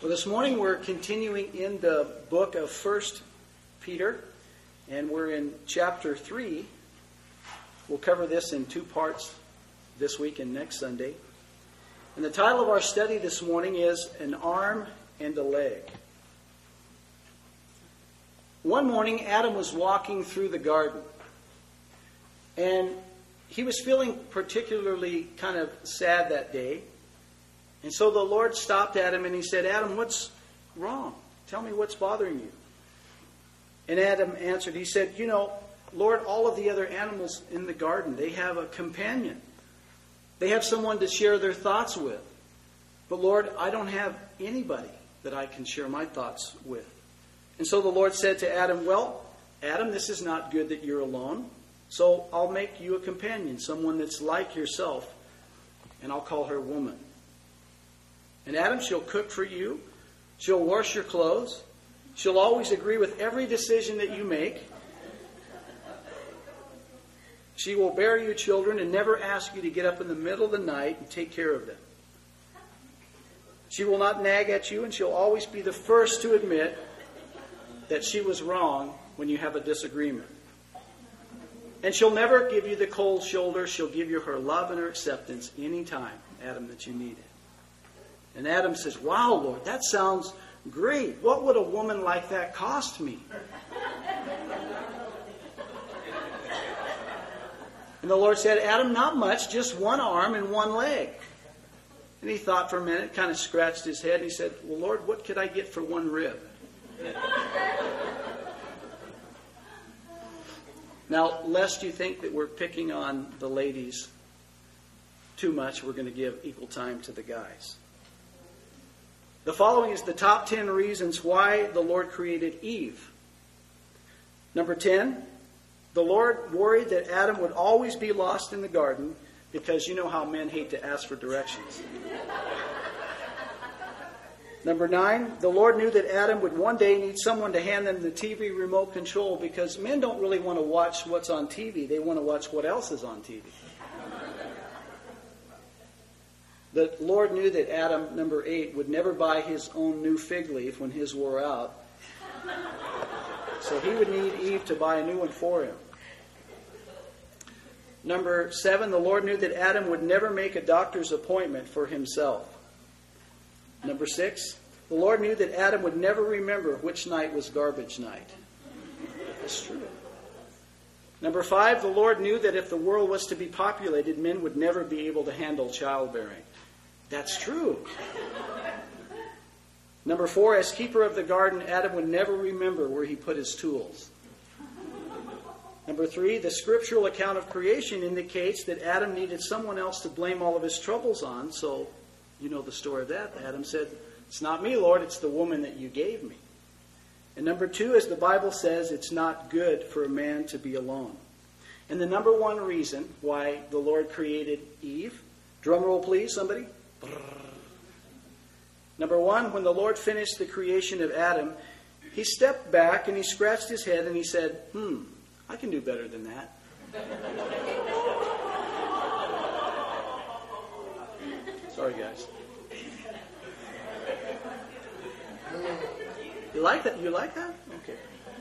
Well, this morning we're continuing in the book of 1 Peter, and we're in chapter 3. We'll cover this in two parts this week and next Sunday. And the title of our study this morning is An Arm and a Leg. One morning, Adam was walking through the garden, and he was feeling particularly kind of sad that day. And so the Lord stopped Adam and he said, Adam, what's wrong? Tell me what's bothering you. And Adam answered, he said, Lord, all of the other animals in the garden, they have a companion. They have someone to share their thoughts with. But Lord, I don't have anybody that I can share my thoughts with. And so the Lord said to Adam, well, Adam, this is not good that you're alone. So I'll make you a companion, someone that's like yourself, and I'll call her woman. And Adam, she'll cook for you. She'll wash your clothes. She'll always agree with every decision that you make. She will bear you children and never ask you to get up in the middle of the night and take care of them. She will not nag at you, and she'll always be the first to admit that she was wrong when you have a disagreement. And she'll never give you the cold shoulder. She'll give you her love and her acceptance anytime, Adam, that you need it. And Adam says, wow, Lord, that sounds great. What would a woman like that cost me? And the Lord said, Adam, not much, just one arm and one leg. And he thought for a minute, kind of scratched his head, and he said, well, Lord, what could I get for one rib? Now, lest you think that we're picking on the ladies too much, we're going to give equal time to the guys. The following is the top 10 reasons why the Lord created Eve. Number 10, the Lord worried that Adam would always be lost in the garden because you know how men hate to ask for directions. Number 9, the Lord knew that Adam would one day need someone to hand them the TV remote control because men don't really want to watch what's on TV. They want to watch what else is on TV. The Lord knew that Adam, number 8, would never buy his own new fig leaf when his wore out. So he would need Eve to buy a new one for him. Number 7, the Lord knew that Adam would never make a doctor's appointment for himself. Number 6, the Lord knew that Adam would never remember which night was garbage night. That's true. Number 5, the Lord knew that if the world was to be populated, men would never be able to handle childbearing. That's true. Number 4, as keeper of the garden, Adam would never remember where he put his tools. Number 3, the scriptural account of creation indicates that Adam needed someone else to blame all of his troubles on. So, you know the story of that. Adam said, it's not me, Lord, it's the woman that you gave me. And number 2, as the Bible says, it's not good for a man to be alone. And the number 1 reason why the Lord created Eve, drum roll please, somebody. Number 1, when the Lord finished the creation of Adam, he stepped back and he scratched his head and he said, I can do better than that. Sorry, guys. You like that? You like that? Okay.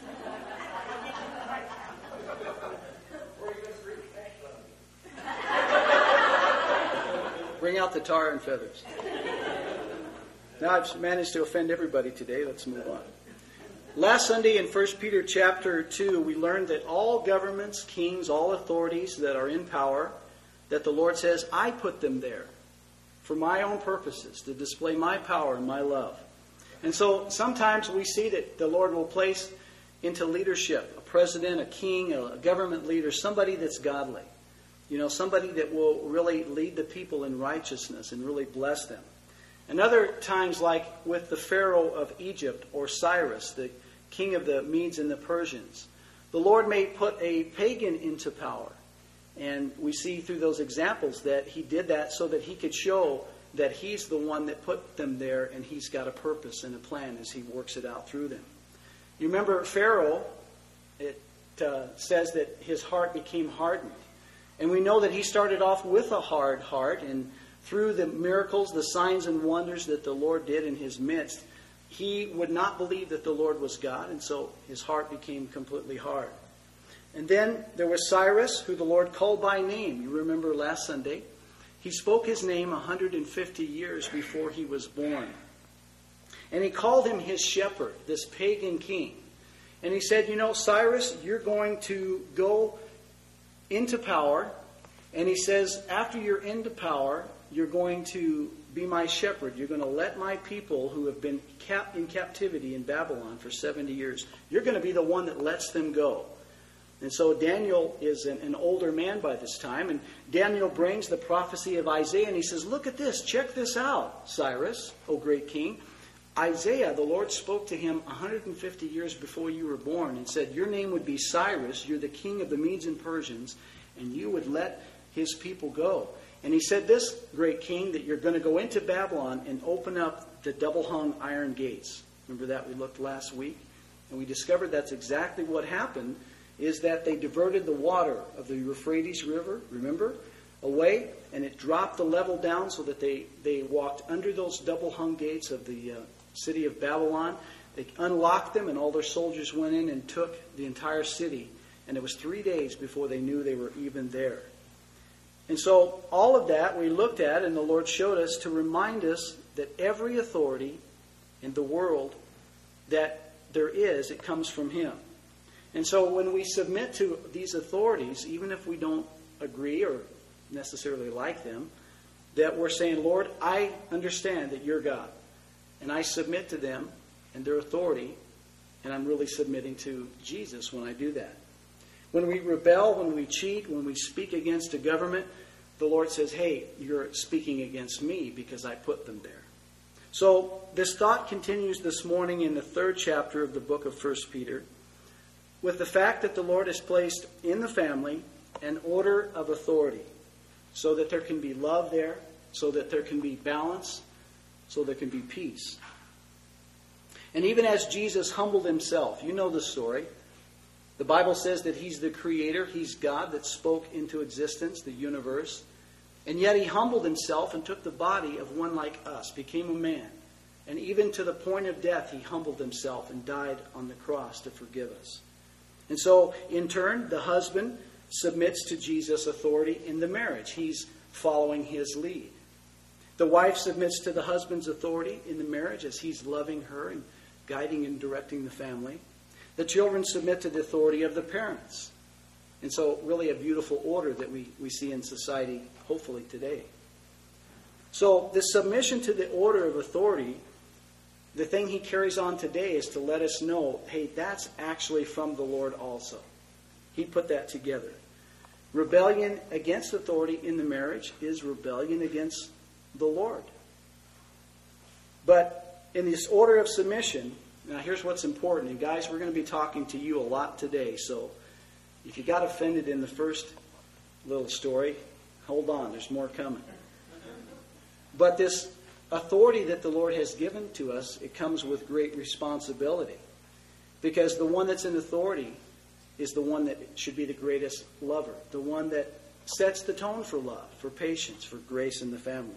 Bring out the tar and feathers. Now I've managed to offend everybody today. Let's move on. Last Sunday in 1 Peter chapter 2, we learned that all governments, kings, all authorities that are in power, that the Lord says, I put them there for my own purposes, to display my power and my love. And so sometimes we see that the Lord will place into leadership a president, a king, a government leader, somebody that's godly. Somebody that will really lead the people in righteousness and really bless them. And other times, like with the Pharaoh of Egypt or Cyrus, the king of the Medes and the Persians, the Lord may put a pagan into power. And we see through those examples that he did that so that he could show that he's the one that put them there and he's got a purpose and a plan as he works it out through them. You remember Pharaoh, it says that his heart became hardened. And we know that he started off with a hard heart and through the miracles, the signs and wonders that the Lord did in his midst, he would not believe that the Lord was God, and so his heart became completely hard. And then there was Cyrus, who the Lord called by name. You remember last Sunday. He spoke his name 150 years before he was born. And he called him his shepherd, this pagan king. And he said, Cyrus, you're going to go into power. And he says, after you're into power, you're going to be my shepherd. You're going to let my people who have been in captivity in Babylon for 70 years, you're going to be the one that lets them go. And so Daniel is an older man by this time. And Daniel brings the prophecy of Isaiah. And he says, look at this. Check this out, Cyrus, O great king. Isaiah, the Lord spoke to him 150 years before you were born and said, your name would be Cyrus. You're the king of the Medes and Persians. And you would let his people go. And he said, this great king, that you're going to go into Babylon and open up the double-hung iron gates. Remember that? We looked last week. And we discovered that's exactly what happened, is that they diverted the water of the Euphrates River, remember, away, and it dropped the level down so that they walked under those double-hung gates of the city of Babylon. They unlocked them, and all their soldiers went in and took the entire city. And it was 3 days before they knew they were even there. And so all of that we looked at, and the Lord showed us to remind us that every authority in the world that there is, it comes from him. And so when we submit to these authorities, even if we don't agree or necessarily like them, that we're saying, Lord, I understand that you're God. And I submit to them and their authority, and I'm really submitting to Jesus when I do that. When we rebel, when we cheat, when we speak against a government, the Lord says, hey, you're speaking against me because I put them there. So this thought continues this morning in the 3rd chapter of the book of 1 Peter with the fact that the Lord has placed in the family an order of authority so that there can be love there, so that there can be balance, so there can be peace. And even as Jesus humbled himself, you know the story. The Bible says that he's the creator, he's God that spoke into existence, the universe. And yet he humbled himself and took the body of one like us, became a man. And even to the point of death, he humbled himself and died on the cross to forgive us. And so, in turn, the husband submits to Jesus' authority in the marriage. He's following his lead. The wife submits to the husband's authority in the marriage as he's loving her and guiding and directing the family. The children submit to the authority of the parents. And so, really a beautiful order that we see in society, hopefully today. So, this submission to the order of authority, the thing he carries on today is to let us know, hey, that's actually from the Lord also. He put that together. Rebellion against authority in the marriage is rebellion against the Lord. But in this order of submission, now here's what's important. And guys, we're going to be talking to you a lot today. So if you got offended in the first little story, hold on, there's more coming. But this authority that the Lord has given to us, it comes with great responsibility. Because the one that's in authority is the one that should be the greatest lover. The one that sets the tone for love, for patience, for grace in the family.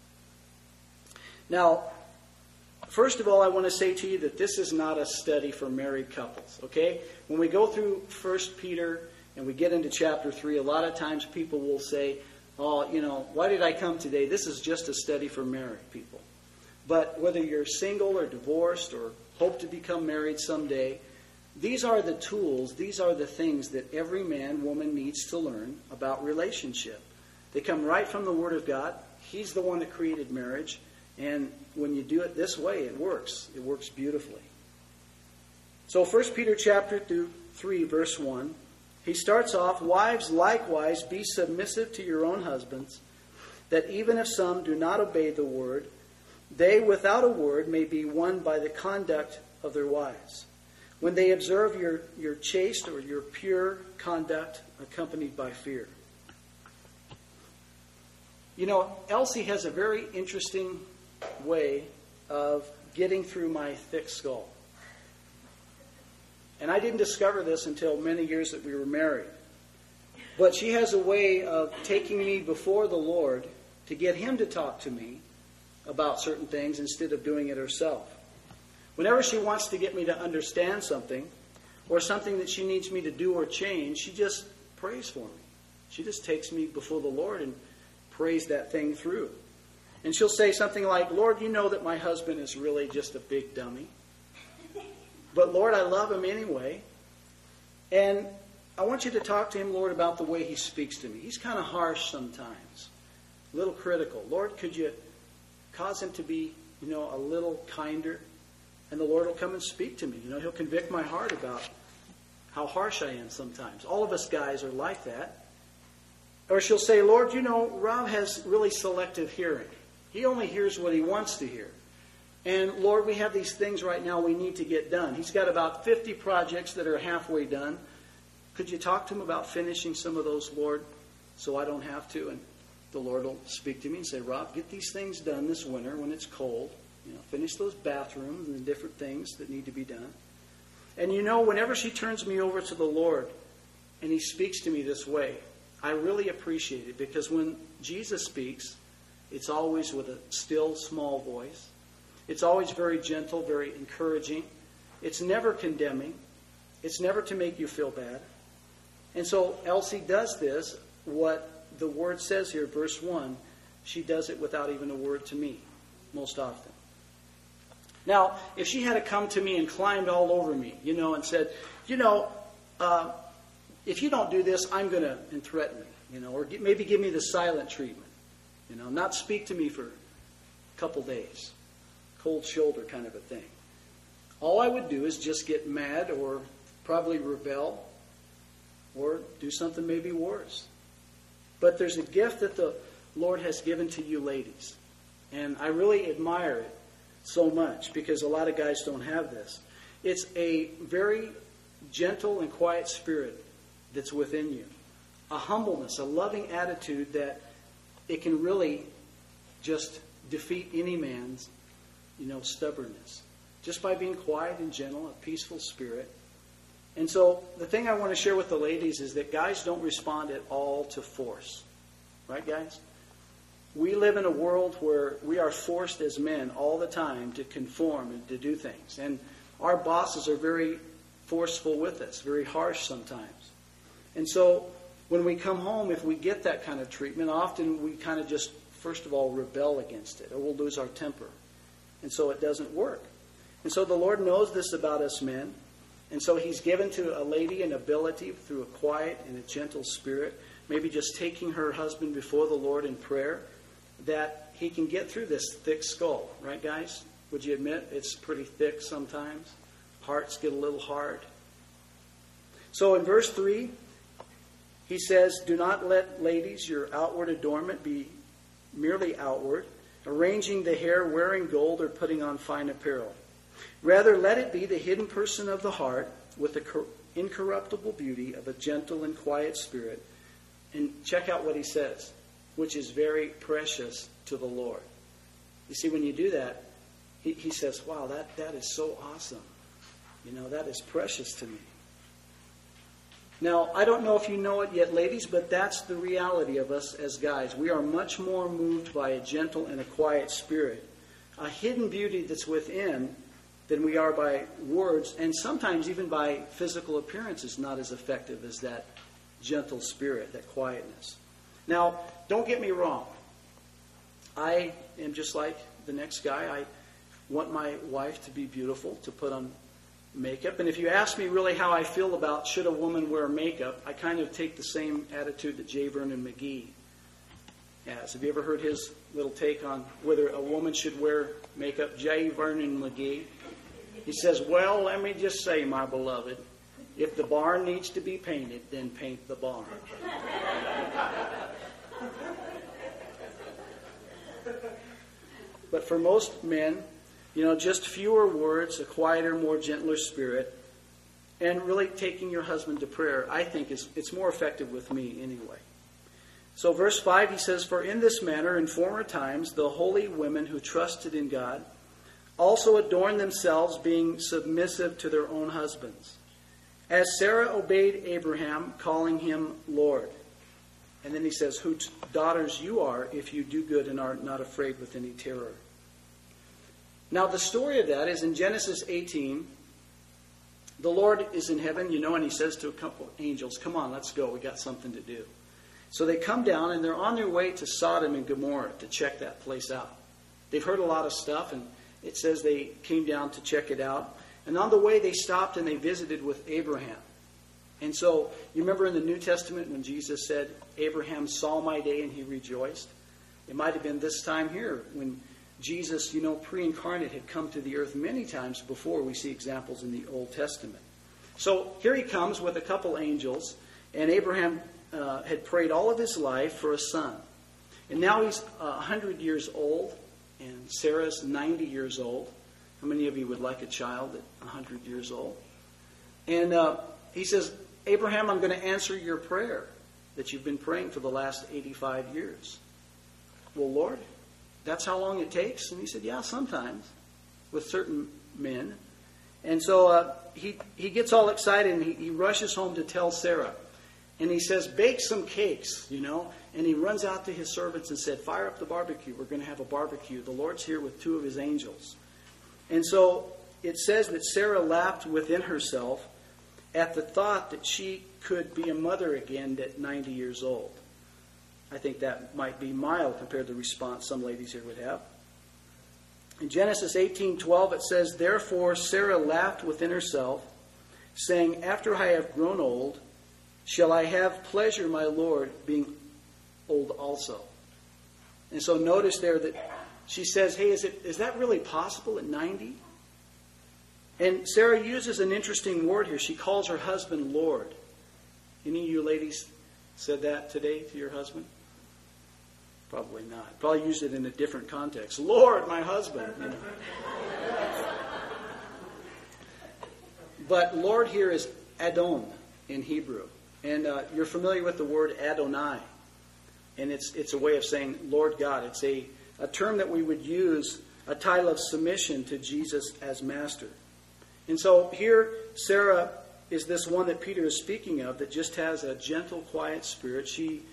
Now, first of all, I want to say to you that this is not a study for married couples, okay? When we go through 1 Peter and we get into chapter 3, a lot of times people will say, oh, why did I come today? This is just a study for married people. But whether you're single or divorced or hope to become married someday, these are the tools, these are the things that every man, woman needs to learn about relationship. They come right from the Word of God. He's the one that created marriage. And when you do it this way, it works. It works beautifully. So 1 Peter chapter 3, verse 1, he starts off, wives, likewise, be submissive to your own husbands, that even if some do not obey the word, they without a word may be won by the conduct of their wives, when they observe your chaste or your pure conduct accompanied by fear. Elsie has a very interesting way of getting through my thick skull. And I didn't discover this until many years that we were married. But she has a way of taking me before the Lord to get him to talk to me about certain things instead of doing it herself. Whenever she wants to get me to understand something or something that she needs me to do or change, she just prays for me. She just takes me before the Lord and prays that thing through. And she'll say something like, Lord, you know that my husband is really just a big dummy. But Lord, I love him anyway. And I want you to talk to him, Lord, about the way he speaks to me. He's kind of harsh sometimes, a little critical. Lord, could you cause him to be, a little kinder? And the Lord will come and speak to me. He'll convict my heart about how harsh I am sometimes. All of us guys are like that. Or she'll say, Lord, Rob has really selective hearing. He only hears what he wants to hear. And Lord, we have these things right now we need to get done. He's got about 50 projects that are halfway done. Could you talk to him about finishing some of those, Lord, so I don't have to? And the Lord will speak to me and say, Rob, get these things done this winter when it's cold. Finish those bathrooms and the different things that need to be done. And whenever she turns me over to the Lord and he speaks to me this way, I really appreciate it, because when Jesus speaks, it's always with a still, small voice. It's always very gentle, very encouraging. It's never condemning. It's never to make you feel bad. And so Elsie does this, what the word says here, verse 1, she does it without even a word to me, most often. Now, if she had to come to me and climbed all over me, and said, if you don't do this, I'm going to, and threaten me, or maybe give me the silent treatment, not speak to me for a couple days, cold shoulder kind of a thing. All I would do is just get mad or probably rebel or do something maybe worse. But there's a gift that the Lord has given to you ladies, and I really admire it so much, because a lot of guys don't have this. It's a very gentle and quiet spirit that's within you. A humbleness, a loving attitude that it can really just defeat any man's, stubbornness. Just by being quiet and gentle, a peaceful spirit. And so the thing I want to share with the ladies is that guys don't respond at all to force. Right, guys? We live in a world where we are forced as men all the time to conform and to do things. And our bosses are very forceful with us, very harsh sometimes. And so when we come home, if we get that kind of treatment, often we kind of just, first of all, rebel against it, or we'll lose our temper. And so it doesn't work. And so the Lord knows this about us men. And so he's given to a lady an ability through a quiet and a gentle spirit, maybe just taking her husband before the Lord in prayer, that he can get through this thick skull. Right, guys? Would you admit it's pretty thick sometimes? Hearts get a little hard. So in verse 3, he says, do not let, ladies, your outward adornment be merely outward, arranging the hair, wearing gold, or putting on fine apparel. Rather, let it be the hidden person of the heart, with the incorruptible beauty of a gentle and quiet spirit. And check out what he says, which is very precious to the Lord. You see, when you do that, he says, wow, that is so awesome. That is precious to me. Now, I don't know if you know it yet, ladies, but that's the reality of us as guys. We are much more moved by a gentle and a quiet spirit, a hidden beauty that's within, than we are by words, and sometimes even by physical appearance is not as effective as that gentle spirit, that quietness. Now, don't get me wrong. I am just like the next guy. I want my wife to be beautiful, to put on makeup. And if you ask me really how I feel about should a woman wear makeup, I kind of take the same attitude that J. Vernon McGee has. Have you ever heard his little take on whether a woman should wear makeup? J. Vernon McGee. He says, well, let me just say, my beloved, if the barn needs to be painted, then paint the barn. But for most men, just fewer words, a quieter, more gentler spirit, and really taking your husband to prayer, I think it's more effective with me anyway. So verse 5, he says, for in this manner, in former times, the holy women who trusted in God also adorned themselves, being submissive to their own husbands, as Sarah obeyed Abraham, calling him Lord. And then he says, whose daughters you are if you do good and are not afraid with any terror. Now the story of that is in Genesis 18. The Lord is in heaven, and he says to a couple of angels, come on, let's go. We got something to do. So they come down and they're on their way to Sodom and Gomorrah to check that place out. They've heard a lot of stuff, and it says they came down to check it out. And on the way they stopped and they visited with Abraham. And so, you remember in the New Testament when Jesus said, Abraham saw my day and he rejoiced? It might have been this time here when Jesus, pre-incarnate had come to the earth many times before. We see examples in the Old Testament. So here he comes with a couple angels, and Abraham had prayed all of his life for a son. And now he's 100 years old, and Sarah's 90 years old. How many of you would like a child at 100 years old? And he says, Abraham, I'm going to answer your prayer that you've been praying for the last 85 years. Well, Lord, that's how long it takes? And he said, yeah, sometimes with certain men. And so he gets all excited and he rushes home to tell Sarah. And he says, bake some cakes, And he runs out to his servants and said, fire up the barbecue. We're going to have a barbecue. The Lord's here with 2 of his angels. And so it says that Sarah laughed within herself at the thought that she could be a mother again at 90 years old. I think that might be mild compared to the response some ladies here would have. In Genesis 18:12 it says, therefore Sarah laughed within herself, saying, after I have grown old, shall I have pleasure, my Lord, being old also? And so notice there that she says, hey, is that really possible at 90? And Sarah uses an interesting word here. She calls her husband Lord. Any of you ladies said that today to your husband? Probably not. Probably used it in a different context. Lord, my husband. But Lord here is Adon in Hebrew. And you're familiar with the word Adonai. And it's a way of saying Lord God. It's a term that we would use, a title of submission to Jesus as master. And so here, Sarah is this one that Peter is speaking of that just has a gentle, quiet spirit. She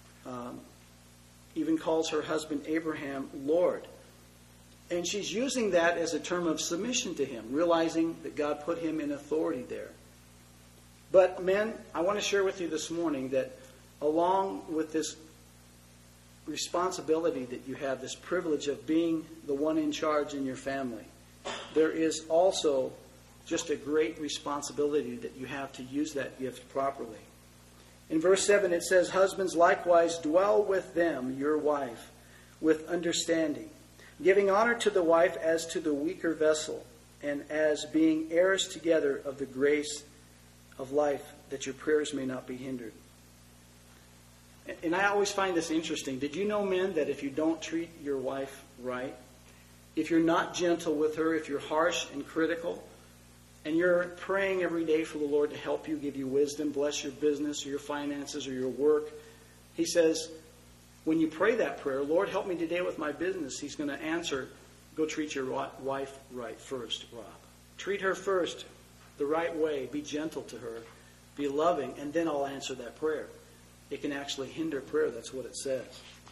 even calls her husband Abraham Lord. And she's using that as a term of submission to him, realizing that God put him in authority there. But men, I want to share with you this morning that along with this responsibility that you have, this privilege of being the one in charge in your family, there is also just a great responsibility that you have to use that gift properly. In verse 7 it says, husbands likewise dwell with them, your wife, with understanding, giving honor to the wife as to the weaker vessel, and as being heirs together of the grace of life, that your prayers may not be hindered. And I always find this interesting. Did you know, men, that if you don't treat your wife right, if you're not gentle with her, if you're harsh and critical, and you're praying every day for the Lord to help you, give you wisdom, bless your business or your finances or your work, he says, when you pray that prayer, Lord, help me today with my business, he's going to answer, go treat your wife right first, Rob. Treat her first the right way. Be gentle to her. Be loving. And then I'll answer that prayer. It can actually hinder prayer. That's what it says.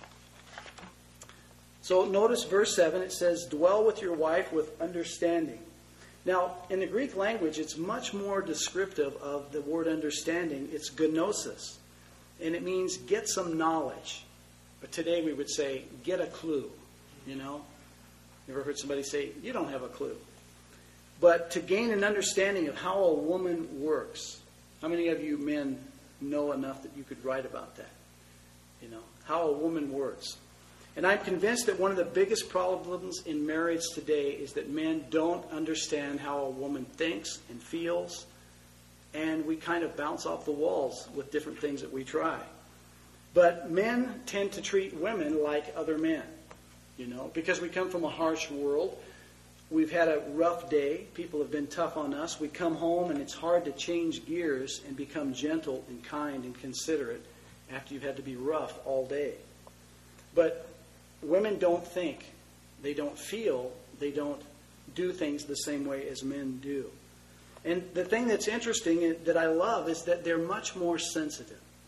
So notice verse 7. It says, dwell with your wife with understanding. Now, in the Greek language, it's much more descriptive of the word understanding. It's gnosis. And it means get some knowledge. But today we would say, get a clue. You ever heard somebody say, you don't have a clue? But to gain an understanding of how a woman works. How many of you men know enough that you could write about that? How a woman works. And I'm convinced that one of the biggest problems in marriage today is that men don't understand how a woman thinks and feels. And we kind of bounce off the walls with different things that we try. But men tend to treat women like other men. Because we come from a harsh world. We've had a rough day. People have been tough on us. We come home and it's hard to change gears and become gentle and kind and considerate after you've had to be rough all day. But women don't think, they don't feel, they don't do things the same way as men do. And the thing that's interesting that I love is that they're much more sensitive.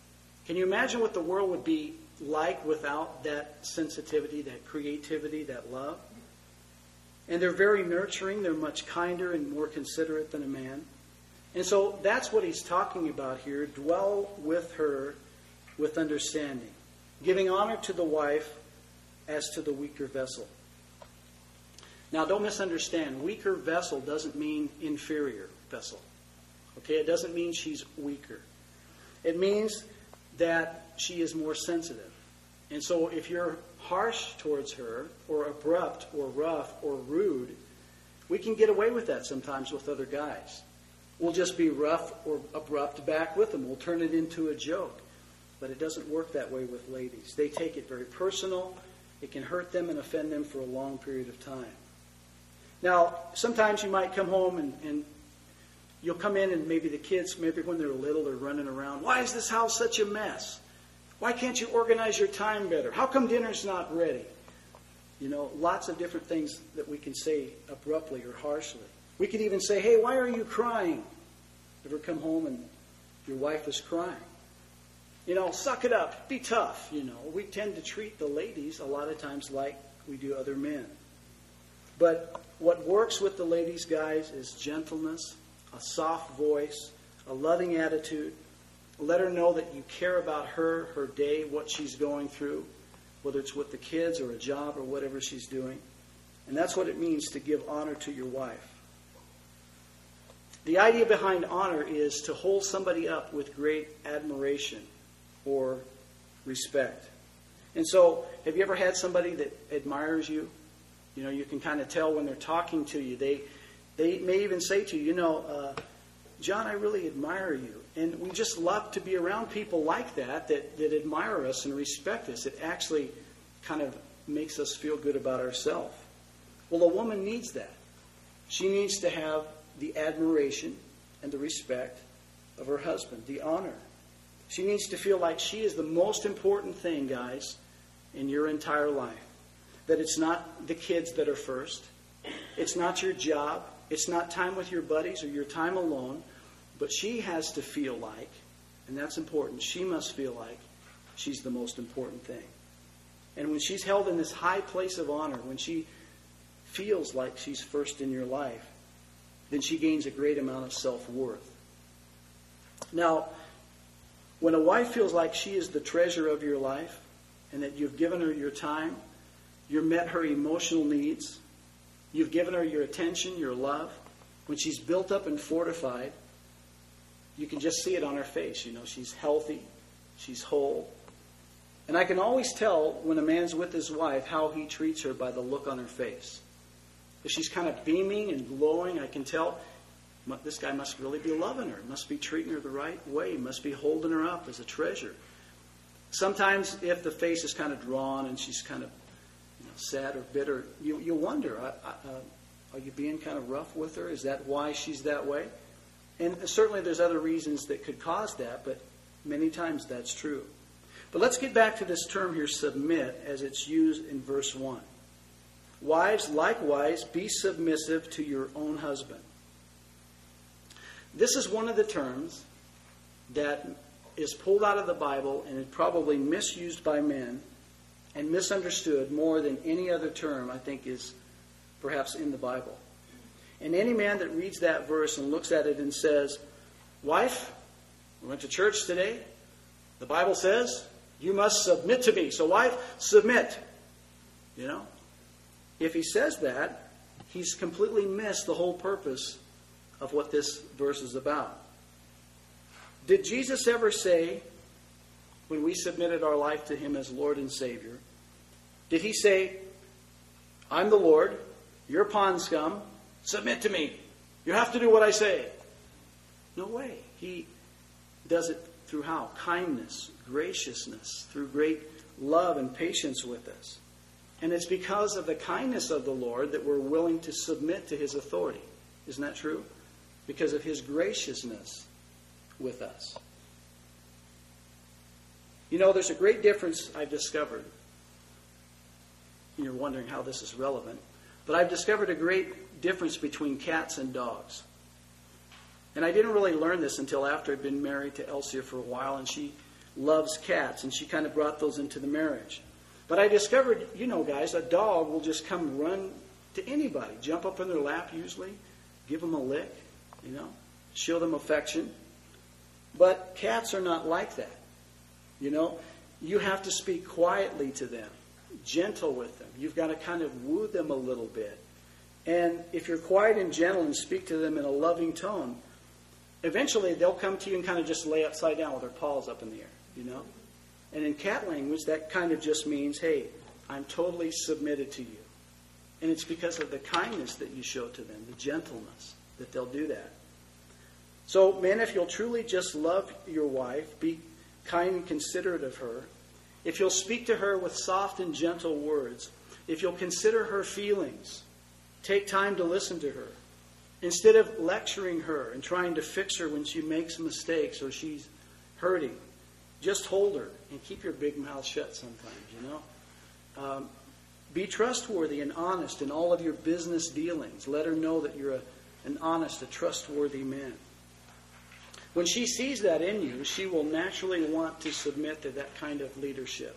Can you imagine what the world would be like without that sensitivity, that creativity, that love? And they're very nurturing. They're much kinder and more considerate than a man. And so that's what he's talking about here. Dwell with her with understanding, giving honor to the wife as to the weaker vessel. Now, don't misunderstand. Weaker vessel doesn't mean inferior vessel. Okay? It doesn't mean she's weaker. It means that she is more sensitive. And so if you're harsh towards her, or abrupt, or rough, or rude, we can get away with that sometimes with other guys. We'll just be rough or abrupt back with them. We'll turn it into a joke. But it doesn't work that way with ladies. They take it very personal. It can hurt them and offend them for a long period of time. Now, sometimes you might come home and you'll come in and maybe the kids, maybe when they're little, they're running around. Why is this house such a mess? Why can't you organize your time better? How come dinner's not ready? You know, lots of different things that we can say abruptly or harshly. We could even say, hey, why are you crying? Ever come home and your wife is crying? You know, suck it up. Be tough. You know, we tend to treat the ladies a lot of times like we do other men. But what works with the ladies, guys, is gentleness, a soft voice, a loving attitude. Let her know that you care about her, her day, what she's going through, whether it's with the kids or a job or whatever she's doing. And that's what it means to give honor to your wife. The idea behind honor is to hold somebody up with great admiration or respect. And so, have you ever had somebody that admires you? You know, you can kind of tell when they're talking to you. They may even say to you, you know, John, I really admire you. And we just love to be around people like that admire us and respect us. It actually kind of makes us feel good about ourselves. Well, a woman needs that. She needs to have the admiration and the respect of her husband, the honor. She needs to feel like she is the most important thing, guys, in your entire life. That it's not the kids that are first. It's not your job. It's not time with your buddies or your time alone. But she has to feel like, and that's important, she must feel like she's the most important thing. And when she's held in this high place of honor, when she feels like she's first in your life, then she gains a great amount of self-worth. Now, when a wife feels like she is the treasure of your life, and that you've given her your time, you've met her emotional needs, you've given her your attention, your love, when she's built up and fortified, you can just see it on her face. You know, she's healthy, she's whole. And I can always tell when a man's with his wife how he treats her by the look on her face. If she's kind of beaming and glowing, I can tell this guy must really be loving her, must be treating her the right way, must be holding her up as a treasure. Sometimes if the face is kind of drawn and she's kind of sad or bitter, you wonder, are you being kind of rough with her? Is that why she's that way? And certainly there's other reasons that could cause that, but many times that's true. But let's get back to this term here, submit, as it's used in verse 1. Wives, likewise, be submissive to your own husband. This is one of the terms that is pulled out of the Bible and is probably misused by men and misunderstood more than any other term I think is perhaps in the Bible. And any man that reads that verse and looks at it and says, wife, we went to church today. The Bible says, you must submit to me. So wife, submit. You know, if he says that, he's completely missed the whole purpose of what this verse is about. Did Jesus ever say, when we submitted our life to him as Lord and Savior, did he say, I'm the Lord, you're pond scum, submit to me. You have to do what I say. No way. He does it through how? Kindness, graciousness, through great love and patience with us. And it's because of the kindness of the Lord that we're willing to submit to his authority. Isn't that true? Because of his graciousness with us. You know, there's a great difference I've discovered. And you're wondering how this is relevant. But I've discovered a great difference between cats and dogs. And I didn't really learn this until after I'd been married to Elsia for a while. And she loves cats, and she kind of brought those into the marriage. But I discovered, guys, a dog will just come run to anybody, jump up in their lap usually, give them a lick, show them affection. But cats are not like that. You have to speak quietly to them, gentle with them. You've got to kind of woo them a little bit. And if you're quiet and gentle and speak to them in a loving tone, eventually they'll come to you and kind of just lay upside down with their paws up in the air, And in cat language, that kind of just means, hey, I'm totally submitted to you. And it's because of the kindness that you show to them, the gentleness, that they'll do that. So, men, if you'll truly just love your wife, be kind and considerate of her, if you'll speak to her with soft and gentle words, if you'll consider her feelings, take time to listen to her, instead of lecturing her and trying to fix her when she makes mistakes or she's hurting, just hold her and keep your big mouth shut sometimes, Be trustworthy and honest in all of your business dealings. Let her know that you're an honest, a trustworthy man. When she sees that in you, she will naturally want to submit to that kind of leadership.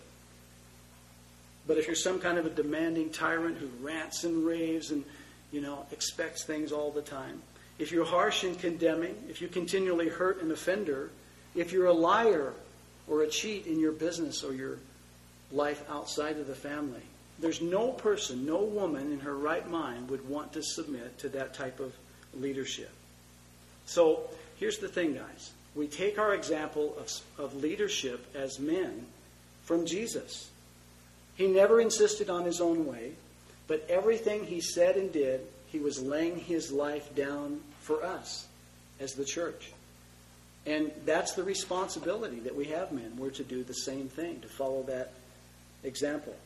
But if you're some kind of a demanding tyrant who rants and raves and, expects things all the time, if you're harsh and condemning, if you continually hurt and offend her, if you're a liar or a cheat in your business or your life outside of the family, there's no person, no woman in her right mind would want to submit to that type of leadership. So here's the thing, guys. We take our example of leadership as men from Jesus. He never insisted on his own way, but everything he said and did, he was laying his life down for us as the church. And that's the responsibility that we have, men. We're to do the same thing, to follow that example.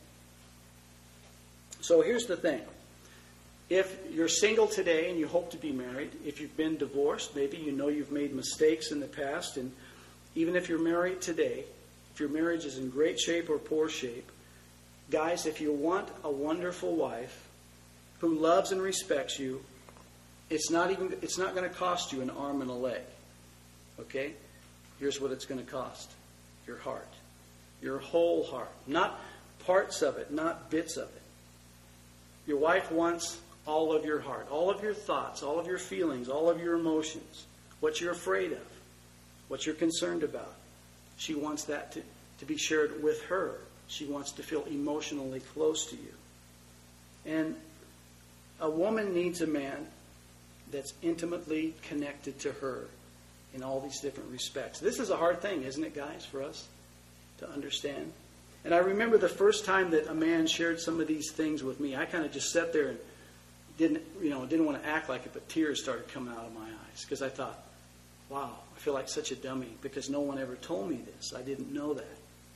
So here's the thing. If you're single today and you hope to be married, if you've been divorced, maybe you've made mistakes in the past, and even if you're married today, if your marriage is in great shape or poor shape, guys, if you want a wonderful wife who loves and respects you, it's not going to cost you an arm and a leg. Okay? Here's what it's going to cost. Your heart. Your whole heart. Not parts of it, not bits of it. Your wife wants all of your heart, all of your thoughts, all of your feelings, all of your emotions, what you're afraid of, what you're concerned about. She wants that to be shared with her. She wants to feel emotionally close to you. And a woman needs a man that's intimately connected to her in all these different respects. This is a hard thing, isn't it, guys, for us to understand? And I remember the first time that a man shared some of these things with me, I kind of just sat there and didn't want to act like it, but tears started coming out of my eyes because I thought, wow, I feel like such a dummy because no one ever told me this. I didn't know that.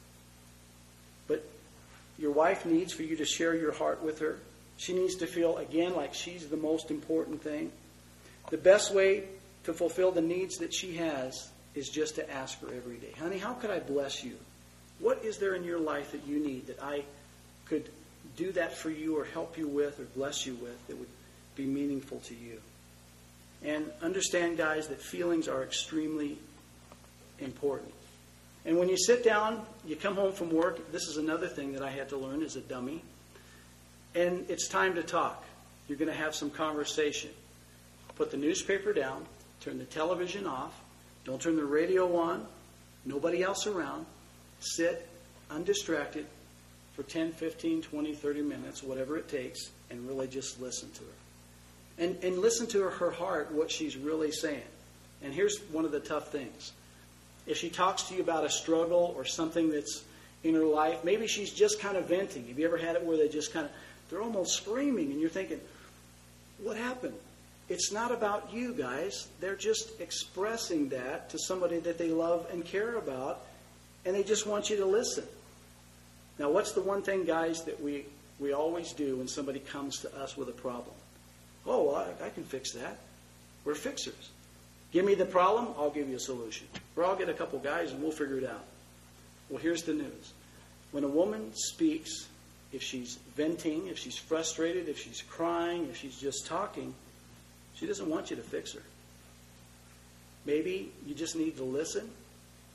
But your wife needs for you to share your heart with her. She needs to feel, again, like she's the most important thing. The best way to fulfill the needs that she has is just to ask her every day, honey, how could I bless you? What is there in your life that you need that I could do that for you or help you with or bless you with that would be meaningful to you? And understand, guys, that feelings are extremely important. And when you sit down, you come home from work, this is another thing that I had to learn as a dummy, and it's time to talk. You're going to have some conversation. Put the newspaper down, turn the television off, don't turn the radio on, nobody else around. Sit undistracted for 10, 15, 20, 30 minutes, whatever it takes, and really just listen to her. And listen to her heart, what she's really saying. And here's one of the tough things. If she talks to you about a struggle or something that's in her life, maybe she's just kind of venting. Have you ever had it where they're almost screaming, and you're thinking, what happened? It's not about you, guys. They're just expressing that to somebody that they love and care about, and they just want you to listen. Now, what's the one thing, guys, that we always do when somebody comes to us with a problem? Oh, well, I can fix that. We're fixers. Give me the problem, I'll give you a solution. Or I'll get a couple guys and we'll figure it out. Well, here's the news. When a woman speaks, if she's venting, if she's frustrated, if she's crying, if she's just talking, she doesn't want you to fix her. Maybe you just need to listen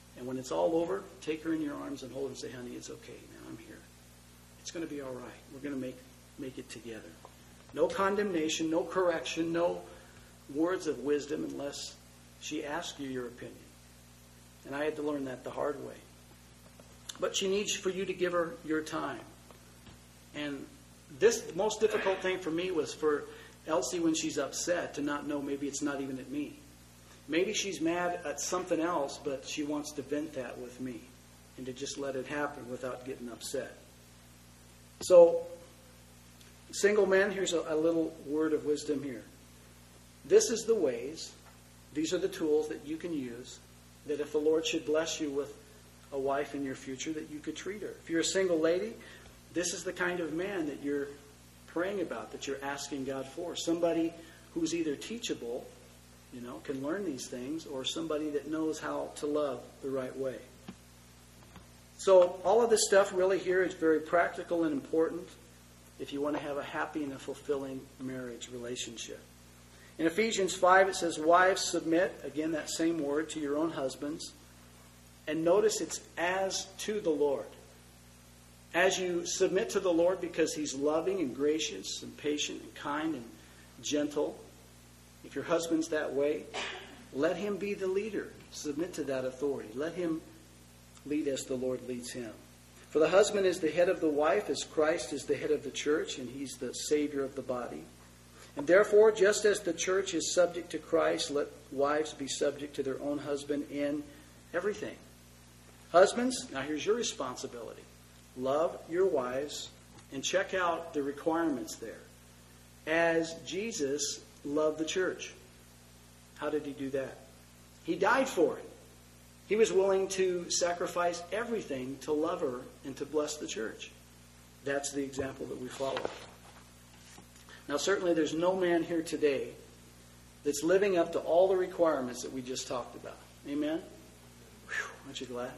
And when it's all over, take her in your arms and hold her and say, honey, it's okay. Now I'm here. It's going to be all right. We're going to make it together. No condemnation, no correction, no words of wisdom unless she asks you your opinion. And I had to learn that the hard way. But she needs for you to give her your time. And the most difficult thing for me was for Elsie, when she's upset, to not know maybe it's not even at me. Maybe she's mad at something else, but she wants to vent that with me and to just let it happen without getting upset. So, single men, here's a little word of wisdom here. This is the ways, these are the tools that you can use, that if the Lord should bless you with a wife in your future, that you could treat her. If you're a single lady, this is the kind of man that you're praying about, that you're asking God for. Somebody who's either teachable, can learn these things, or somebody that knows how to love the right way. So all of this stuff really here is very practical and important if you want to have a happy and a fulfilling marriage relationship. In Ephesians 5, it says, wives, submit, again that same word, to your own husbands. And notice it's as to the Lord. As you submit to the Lord because He's loving and gracious and patient and kind and gentle. If your husband's that way, let him be the leader. Submit to that authority. Let him lead as the Lord leads him. For the husband is the head of the wife, as Christ is the head of the church, and He's the Savior of the body. And therefore, just as the church is subject to Christ, let wives be subject to their own husband in everything. Husbands, now here's your responsibility. Love your wives and check out the requirements there. As Jesus loved the church. How did He do that? He died for it. He was willing to sacrifice everything to love her and to bless the church. That's the example that we follow. Now certainly there's no man here today that's living up to all the requirements that we just talked about. Amen? Whew, aren't you glad?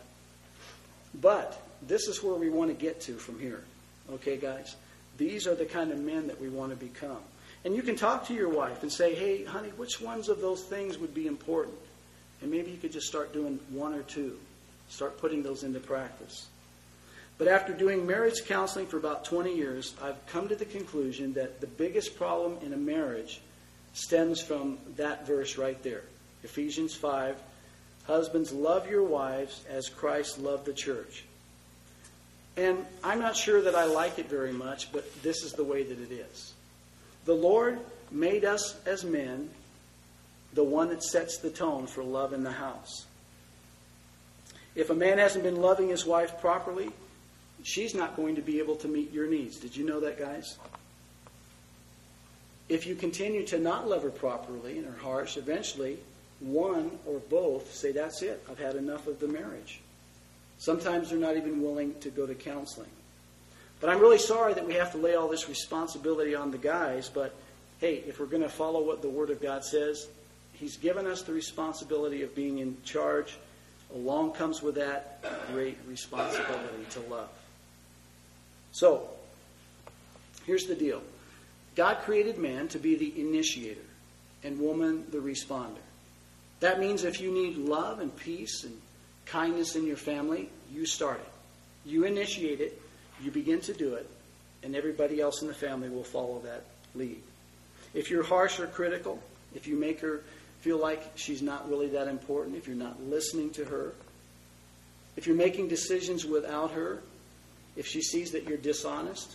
But this is where we want to get to from here. Okay, guys? These are the kind of men that we want to become. And you can talk to your wife and say, hey, honey, which ones of those things would be important? And maybe you could just start doing one or two. Start putting those into practice. But after doing marriage counseling for about 20 years, I've come to the conclusion that the biggest problem in a marriage stems from that verse right there. Ephesians 5, husbands, love your wives as Christ loved the church. And I'm not sure that I like it very much, but this is the way that it is. The Lord made us as men the one that sets the tone for love in the house. If a man hasn't been loving his wife properly, she's not going to be able to meet your needs. Did you know that, guys? If you continue to not love her properly and are harsh, eventually one or both say, that's it, I've had enough of the marriage. Sometimes they're not even willing to go to counseling. But I'm really sorry that we have to lay all this responsibility on the guys, but hey, if we're going to follow what the Word of God says, He's given us the responsibility of being in charge. Along comes with that great responsibility to love. So, here's the deal. God created man to be the initiator and woman the responder. That means if you need love and peace and kindness in your family, you start it. You initiate it, you begin to do it, and everybody else in the family will follow that lead. If you're harsh or critical, if you make her feel like she's not really that important, if you're not listening to her, if you're making decisions without her, if she sees that you're dishonest,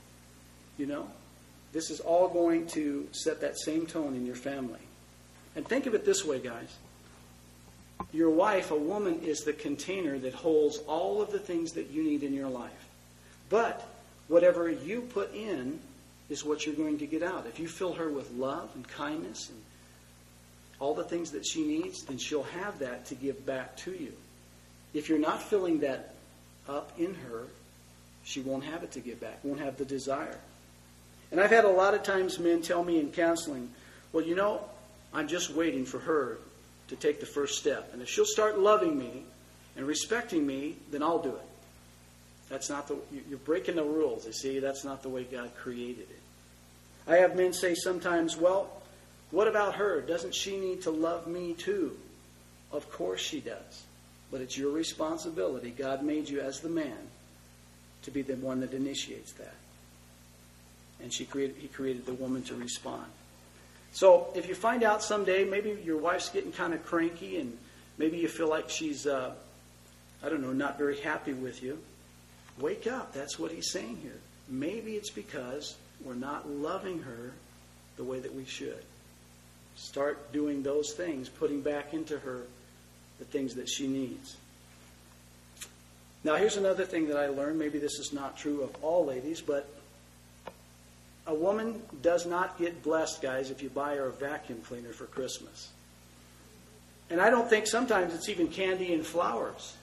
this is all going to set that same tone in your family. And think of it this way, guys. Your wife, a woman, is the container that holds all of the things that you need in your life. But whatever you put in is what you're going to get out. If you fill her with love and kindness and all the things that she needs, then she'll have that to give back to you. If you're not filling that up in her, she won't have it to give back, won't have the desire. And I've had a lot of times men tell me in counseling, well, I'm just waiting for her to take the first step. And if she'll start loving me and respecting me, then I'll do it. That's not you're breaking the rules. You see, that's not the way God created it. I have men say sometimes, well, what about her? Doesn't she need to love me too? Of course she does. But it's your responsibility. God made you as the man to be the one that initiates that. And He created the woman to respond. So if you find out someday, maybe your wife's getting kind of cranky and maybe you feel like she's, not very happy with you, wake up. That's what He's saying here. Maybe it's because we're not loving her the way that we should. Start doing those things, putting back into her the things that she needs. Now, here's another thing that I learned. Maybe this is not true of all ladies, but a woman does not get blessed, guys, if you buy her a vacuum cleaner for Christmas. And I don't think sometimes it's even candy and flowers,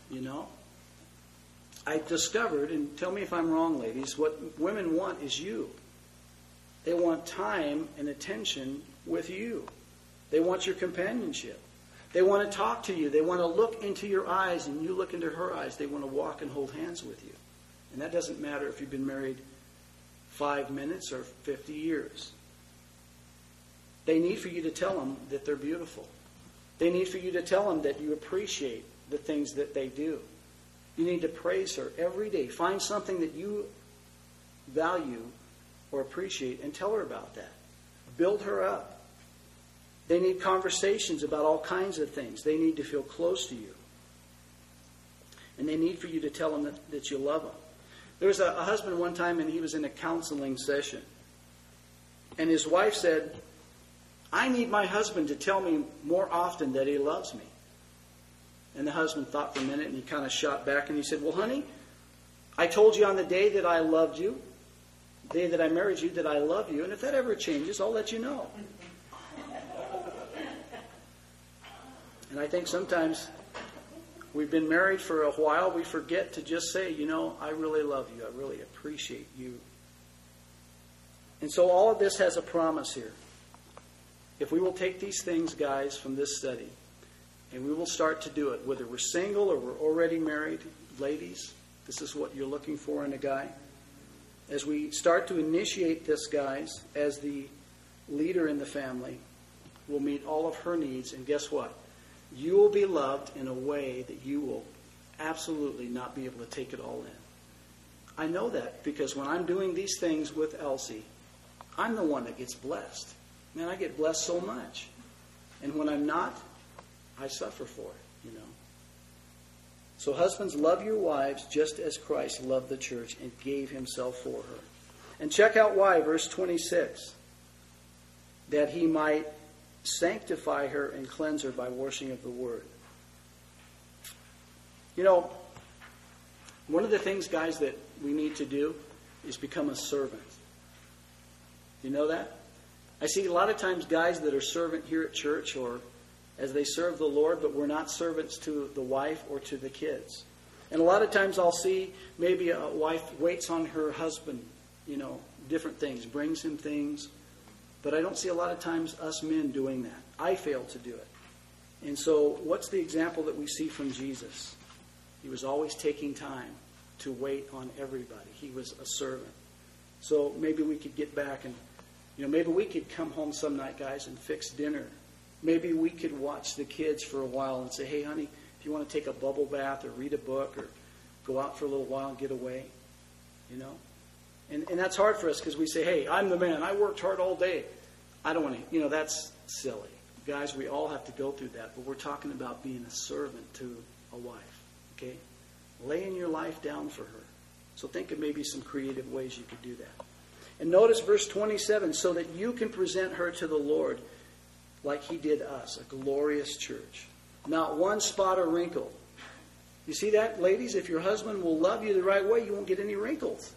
I discovered, and tell me if I'm wrong, ladies, what women want is you. They want time and attention with you. They want your companionship. They want to talk to you. They want to look into your eyes and you look into her eyes. They want to walk and hold hands with you. And that doesn't matter if you've been married 5 minutes or 50 years. They need for you to tell them that they're beautiful. They need for you to tell them that you appreciate the things that they do. You need to praise her every day. Find something that you value or appreciate and tell her about that. Build her up. They need conversations about all kinds of things. They need to feel close to you. And they need for you to tell them that you love them. There was a husband one time, and he was in a counseling session. And his wife said, I need my husband to tell me more often that he loves me. And the husband thought for a minute, and he kind of shot back, and he said, well, honey, I told you on the day that I loved you, the day that I married you, that I love you. And if that ever changes, I'll let you know. And I think sometimes we've been married for a while, we forget to just say, I really love you. I really appreciate you. And so all of this has a promise here. If we will take these things, guys, from this study, and we will start to do it, whether we're single or we're already married, ladies, this is what you're looking for in a guy. As we start to initiate this, guys, as the leader in the family, we'll meet all of her needs, and guess what? You will be loved in a way that you will absolutely not be able to take it all in. I know that because when I'm doing these things with Elsie, I'm the one that gets blessed. Man, I get blessed so much. And when I'm not, I suffer for it, So husbands, love your wives just as Christ loved the church and gave himself for her. And check out why, verse 26. That he might sanctify her and cleanse her by washing of the word. One of the things, guys, that we need to do is become a servant. You know that? I see a lot of times guys that are servant here at church or as they serve the Lord, but we're not servants to the wife or to the kids. And a lot of times I'll see maybe a wife waits on her husband, different things, brings him things. But I don't see a lot of times us men doing that. I fail to do it. And so what's the example that we see from Jesus? He was always taking time to wait on everybody. He was a servant. So maybe we could get back and, maybe we could come home some night, guys, and fix dinner. Maybe we could watch the kids for a while and say, hey, honey, if you want to take a bubble bath or read a book or go out for a little while and get away, And that's hard for us because we say, hey, I'm the man. I worked hard all day. I don't want to, that's silly. Guys, we all have to go through that. But we're talking about being a servant to a wife. Okay? Laying your life down for her. So think of maybe some creative ways you could do that. And notice verse 27, so that you can present her to the Lord like he did us, a glorious church. Not one spot or wrinkle. You see that, ladies? If your husband will love you the right way, you won't get any wrinkles.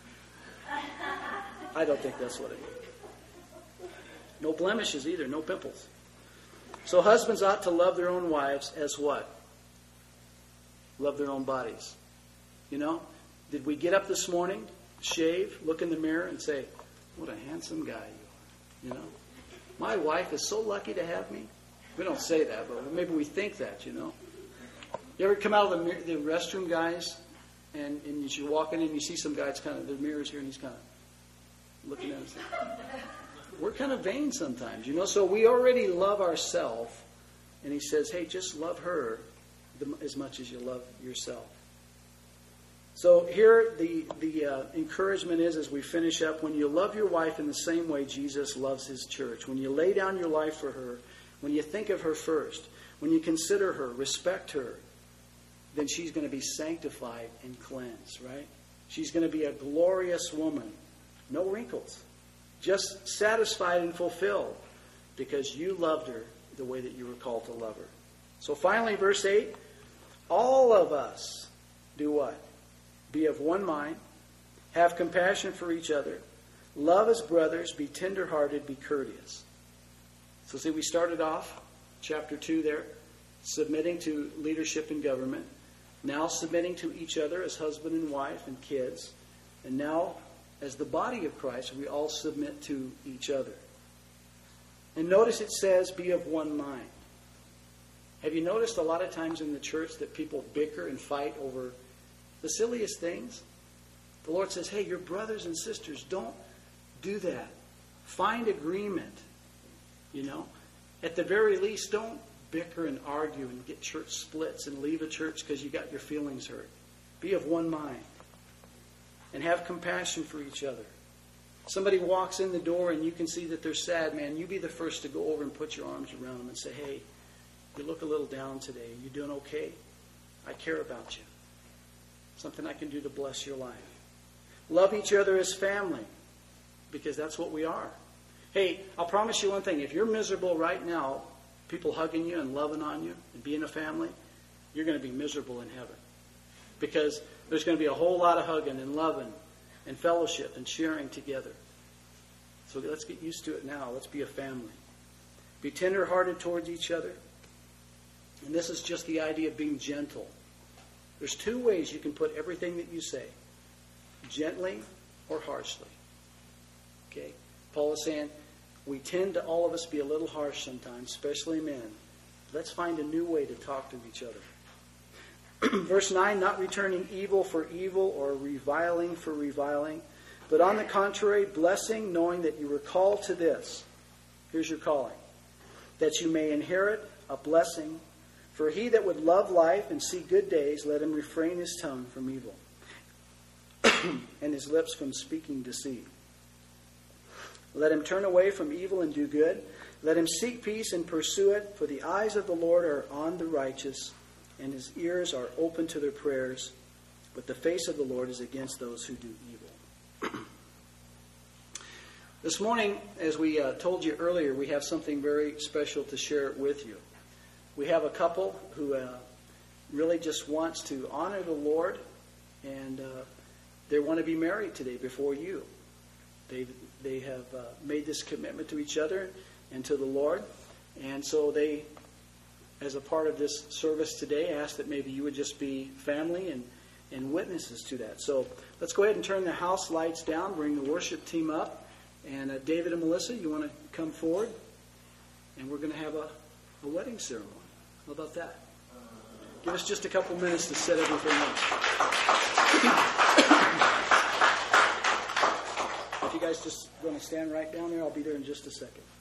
I don't think that's what it is. No blemishes either, no pimples. So husbands ought to love their own wives as what? Love their own bodies. Did we get up this morning, shave, look in the mirror and say, what a handsome guy you are? My wife is so lucky to have me. We don't say that, but maybe we think that, You ever come out of the restroom, guys, and as you're walking in, you see some guy, it's kind of, the mirror's here, and he's kind of looking at us. We're kind of vain sometimes, So we already love ourselves, and he says, hey, just love her as much as you love yourself. So here the encouragement is, as we finish up, when you love your wife in the same way Jesus loves his church, when you lay down your life for her, when you think of her first, when you consider her, respect her, then she's going to be sanctified and cleansed, right? She's going to be a glorious woman. No wrinkles. Just satisfied and fulfilled because you loved her the way that you were called to love her. So finally, verse 8, all of us do what? Be of one mind, have compassion for each other, love as brothers, be tender-hearted, be courteous. So see, we started off, chapter 2 there, submitting to leadership and government. Now submitting to each other as husband and wife and kids. And now, as the body of Christ, we all submit to each other. And notice it says, be of one mind. Have you noticed a lot of times in the church that people bicker and fight over the silliest things? The Lord says, hey, your brothers and sisters, don't do that. Find agreement. You know, at the very least, don't bicker and argue and get church splits and leave a church because you got your feelings hurt. Be of one mind. And have compassion for each other. Somebody walks in the door and you can see that they're sad, man. You be the first to go over and put your arms around them and say, hey, you look a little down today. You doing okay? I care about you. Something I can do to bless your life. Love each other as family, because that's what we are. Hey, I'll promise you one thing. If you're miserable right now, people hugging you and loving on you and being a family, you're going to be miserable in heaven. Because there's going to be a whole lot of hugging and loving and fellowship and sharing together. So let's get used to it now. Let's be a family. Be tender-hearted towards each other. And this is just the idea of being gentle. There's two ways you can put everything that you say. Gently or harshly. Okay? Paul is saying, we tend to, all of us, be a little harsh sometimes, especially men. Let's find a new way to talk to each other. Verse 9, not returning evil for evil or reviling for reviling, but on the contrary, blessing, knowing that you were called to this. Here's your calling. That you may inherit a blessing. For he that would love life and see good days, let him refrain his tongue from evil, and his lips from speaking deceit. Let him turn away from evil and do good. Let him seek peace and pursue it. For the eyes of the Lord are on the righteous, and his ears are open to their prayers. But the face of the Lord is against those who do evil. This morning, as we told you earlier, we have something very special to share with you. We have a couple who really just wants to honor the Lord, and they want to be married today before you. They have made this commitment to each other and to the Lord. And so they, as a part of this service today, ask that maybe you would just be family and witnesses to that. So let's go ahead and turn the house lights down, bring the worship team up. And David and Melissa, you want to come forward? And we're going to have a wedding ceremony. How about that? Give us just a couple minutes to set everything up. If you guys just want to stand right down there, I'll be there in just a second.